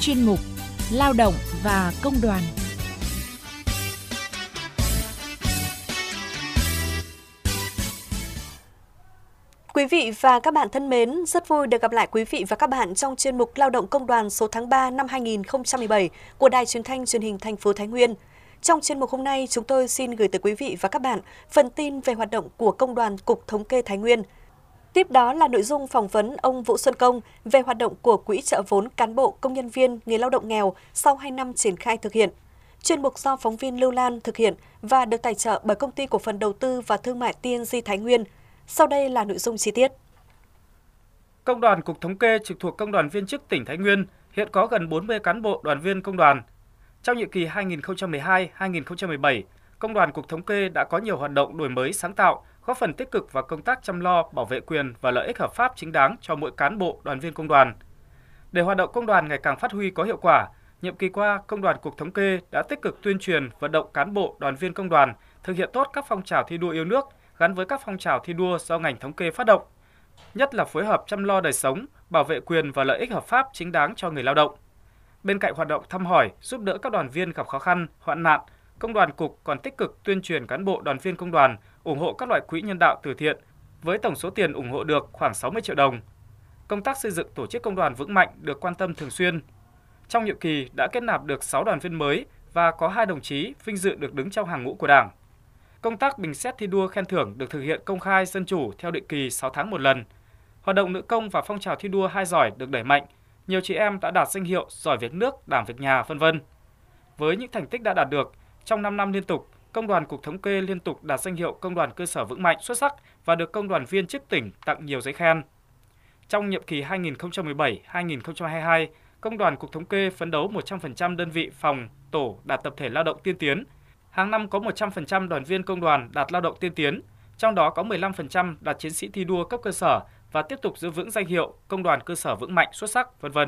chuyên mục Lao động và Công đoàn. Quý vị và các bạn thân mến, rất vui được gặp lại quý vị và các bạn trong chuyên mục Lao động Công đoàn số tháng 3 năm 2017 của Đài Truyền thanh Truyền hình thành phố Thái Nguyên. Trong chuyên mục hôm nay, chúng tôi xin gửi tới quý vị và các bạn phần tin về hoạt động của Công đoàn Cục Thống kê Thái Nguyên. Tiếp đó là nội dung phỏng vấn ông Vũ Xuân Công về hoạt động của Quỹ trợ vốn cán bộ công nhân viên người lao động nghèo sau 2 năm triển khai thực hiện. Chuyên mục do phóng viên Lưu Lan thực hiện và được tài trợ bởi Công ty Cổ phần Đầu tư và Thương mại TNG Thái Nguyên. Sau đây là nội dung chi tiết. Công đoàn Cục Thống kê trực thuộc Công đoàn viên chức tỉnh Thái Nguyên hiện có gần 40 cán bộ đoàn viên công đoàn. Trong nhiệm kỳ 2012-2017, Công đoàn Cục Thống kê đã có nhiều hoạt động đổi mới sáng tạo, góp phần tích cực vào công tác chăm lo, bảo vệ quyền và lợi ích hợp pháp chính đáng cho mỗi cán bộ đoàn viên công đoàn. Để hoạt động công đoàn ngày càng phát huy có hiệu quả, nhiệm kỳ qua, Công đoàn Cục Thống kê đã tích cực tuyên truyền, vận động cán bộ đoàn viên công đoàn thực hiện tốt các phong trào thi đua yêu nước gắn với các phong trào thi đua do ngành thống kê phát động, nhất là phối hợp chăm lo đời sống, bảo vệ quyền và lợi ích hợp pháp chính đáng cho người lao động. Bên cạnh hoạt động thăm hỏi, giúp đỡ các đoàn viên gặp khó khăn, hoạn nạn, Công đoàn Cục còn tích cực tuyên truyền cán bộ đoàn viên công đoàn ủng hộ các loại quỹ nhân đạo từ thiện với tổng số tiền ủng hộ được khoảng 60 triệu đồng. Công tác xây dựng tổ chức công đoàn vững mạnh được quan tâm thường xuyên. Trong nhiệm kỳ đã kết nạp được 6 đoàn viên mới và có 2 đồng chí vinh dự được đứng trong hàng ngũ của Đảng. Công tác bình xét thi đua khen thưởng được thực hiện công khai dân chủ theo định kỳ 6 tháng một lần. Hoạt động nữ công và phong trào thi đua 2 giỏi được đẩy mạnh. Nhiều chị em đã đạt danh hiệu giỏi việc nước, đảm việc nhà, v.v. Với những thành tích đã đạt được, trong 5 năm liên tục, Công đoàn Cục Thống kê liên tục đạt danh hiệu Công đoàn cơ sở vững mạnh xuất sắc và được Công đoàn viên chức tỉnh tặng nhiều giấy khen. Trong nhiệm kỳ 2017-2022, Công đoàn Cục Thống kê phấn đấu 100% đơn vị phòng, tổ đạt tập thể lao động tiên tiến. Hàng năm có 100% đoàn viên công đoàn đạt lao động tiên tiến, trong đó có 15% đạt chiến sĩ thi đua cấp cơ sở và tiếp tục giữ vững danh hiệu Công đoàn cơ sở vững mạnh xuất sắc, v.v.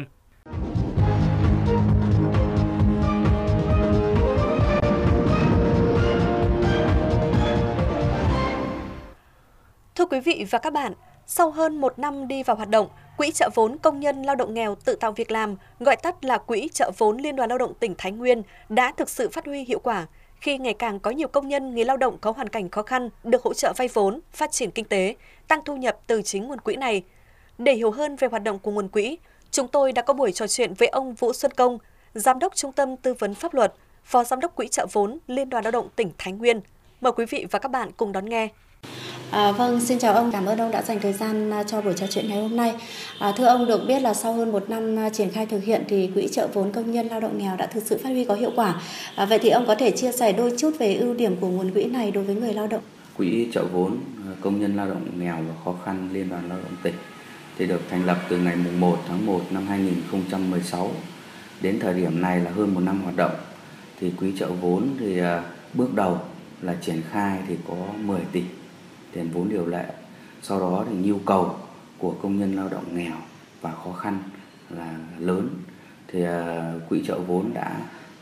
Thưa quý vị và các bạn, sau hơn 1 năm đi vào hoạt động, Quỹ trợ vốn công nhân lao động nghèo tự tạo việc làm, gọi tắt là Quỹ trợ vốn Liên đoàn Lao động tỉnh Thái Nguyên đã thực sự phát huy hiệu quả khi ngày càng có nhiều công nhân, người lao động có hoàn cảnh khó khăn được hỗ trợ vay vốn, phát triển kinh tế, tăng thu nhập từ chính nguồn quỹ này. Để hiểu hơn về hoạt động của nguồn quỹ, chúng tôi đã có buổi trò chuyện với ông Vũ Xuân Công, Giám đốc Trung tâm Tư vấn Pháp luật, Phó Giám đốc Quỹ trợ vốn Liên đoàn Lao động tỉnh Thái Nguyên. Mời quý vị và các bạn cùng đón nghe. Vâng, xin chào ông, cảm ơn ông đã dành thời gian cho buổi trò chuyện ngày hôm nay. Thưa ông, được biết là sau hơn 1 năm triển khai thực hiện thì Quỹ trợ vốn công nhân lao động nghèo đã thực sự phát huy có hiệu quả. Vậy thì ông có thể chia sẻ đôi chút về ưu điểm của nguồn quỹ này đối với người lao động? Quỹ trợ vốn công nhân lao động nghèo và khó khăn Liên đoàn Lao động tỉnh thì được thành lập từ ngày 1 tháng 1 năm 2016 đến thời điểm này là hơn 1 năm hoạt động. Thì quỹ trợ vốn thì bước đầu là triển khai thì có 10 tỷ tiền vốn điều lệ. Sau đó thì nhu cầu của công nhân lao động nghèo và khó khăn là lớn. Thì quỹ trợ vốn đã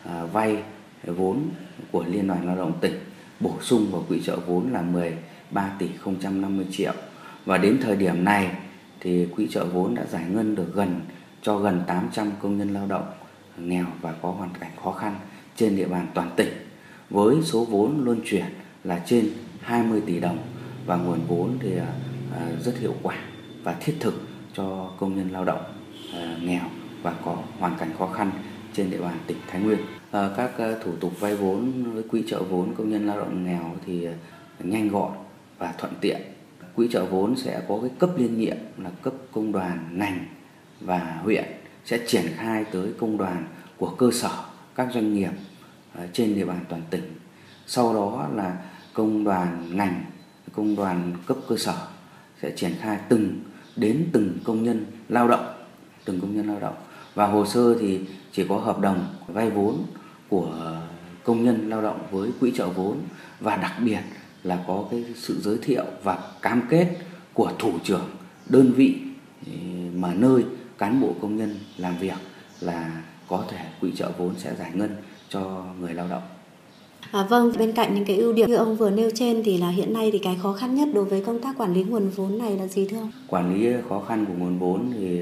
vay vốn của Liên đoàn Lao động tỉnh bổ sung vào quỹ trợ vốn là 13 tỷ 050 triệu. Và đến thời điểm này thì quỹ trợ vốn đã giải ngân được cho gần 800 công nhân lao động nghèo và có hoàn cảnh khó khăn trên địa bàn toàn tỉnh, với số vốn luân chuyển là trên 20 tỷ đồng và nguồn vốn thì rất hiệu quả và thiết thực cho công nhân lao động nghèo và có hoàn cảnh khó khăn trên địa bàn tỉnh Thái Nguyên. Các thủ tục vay vốn với quỹ trợ vốn công nhân lao động nghèo thì nhanh gọn và thuận tiện. Quỹ trợ vốn sẽ có cái cấp liên nhiệm là cấp công đoàn ngành và huyện sẽ triển khai tới công đoàn của cơ sở, các doanh nghiệp trên địa bàn toàn tỉnh. Sau đó là công đoàn ngành, công đoàn cấp cơ sở sẽ triển khai đến từng công nhân lao động, và hồ sơ thì chỉ có hợp đồng vay vốn của công nhân lao động với quỹ trợ vốn, và đặc biệt là có cái sự giới thiệu và cam kết của thủ trưởng đơn vị mà nơi cán bộ công nhân làm việc là có thể quỹ trợ vốn sẽ giải ngân cho người lao động. Vâng, bên cạnh những cái ưu điểm như ông vừa nêu trên thì là hiện nay thì cái khó khăn nhất đối với công tác quản lý nguồn vốn này là gì thưa ông? Quản lý khó khăn của nguồn vốn thì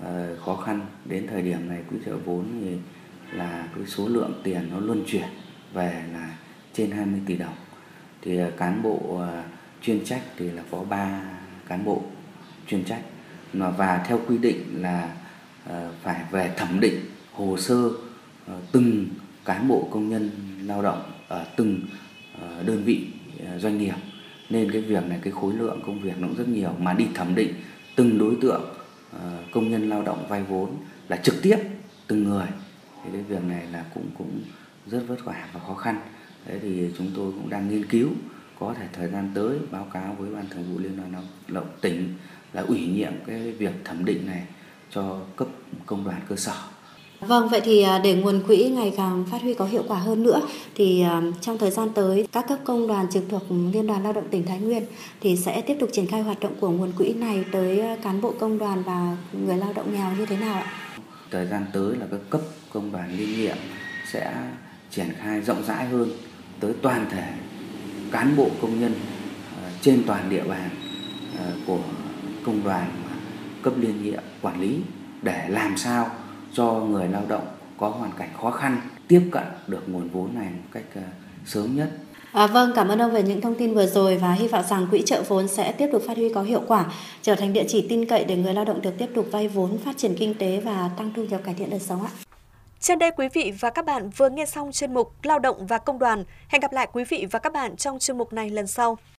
khó khăn. Đến thời điểm này quỹ trợ vốn thì là cái số lượng tiền nó luân chuyển về là trên 20 tỷ đồng. Thì cán bộ chuyên trách thì là có 3 cán bộ chuyên trách, và theo quy định là phải về thẩm định hồ sơ từng cán bộ công nhân lao động ở từng đơn vị doanh nghiệp, nên cái việc này cái khối lượng công việc nó cũng rất nhiều, mà đi thẩm định từng đối tượng công nhân lao động vay vốn là trực tiếp từng người, thì cái việc này là cũng rất vất vả và khó khăn. Thế thì chúng tôi cũng đang nghiên cứu, có thể thời gian tới báo cáo với Ban Thường vụ Liên đoàn Lao động tỉnh là ủy nhiệm cái việc thẩm định này cho cấp công đoàn cơ sở. Vâng, vậy thì để nguồn quỹ ngày càng phát huy có hiệu quả hơn nữa thì trong thời gian tới các cấp công đoàn trực thuộc Liên đoàn Lao động tỉnh Thái Nguyên thì sẽ tiếp tục triển khai hoạt động của nguồn quỹ này tới cán bộ công đoàn và người lao động nghèo như thế nào ạ? Thời gian tới là các cấp công đoàn liên nhiệm sẽ triển khai rộng rãi hơn tới toàn thể cán bộ công nhân trên toàn địa bàn của công đoàn cấp liên nhiệm quản lý, để làm sao cho người lao động có hoàn cảnh khó khăn tiếp cận được nguồn vốn này một cách sớm nhất. Vâng, cảm ơn ông về những thông tin vừa rồi và hy vọng rằng quỹ trợ vốn sẽ tiếp tục phát huy có hiệu quả, trở thành địa chỉ tin cậy để người lao động được tiếp tục vay vốn, phát triển kinh tế và tăng thu nhập, cải thiện đời sống ạ. Trên đây quý vị và các bạn vừa nghe xong chuyên mục Lao động và Công đoàn. Hẹn gặp lại quý vị và các bạn trong chuyên mục này lần sau.